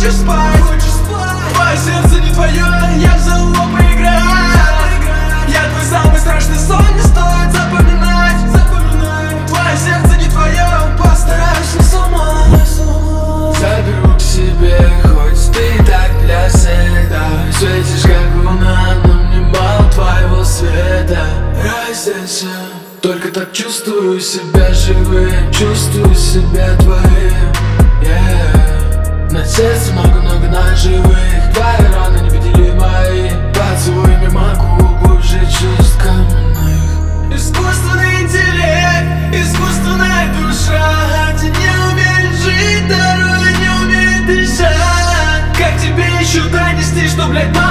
хочешь спать. Твое сердце не твое, я взял его поиграть. Я твой самый страшный сон, не стоит запоминать. Твое сердце не твое, постараюсь не сломать. Заберу к себе, хоть ты и так для всегда. Светишь как луна, но мне мало твоего света. Разница, только так чувствую себя живым, чувствую себя твоим, yeah. На сердце много-много ножевых, твои раны не видели мои. Поцелуями могу глубже чувств каменных. Искусственный интеллект, искусственная душа. Ты не умеешь жить, дорога не умеет дышать. Как тебе еще донести, что, блядь,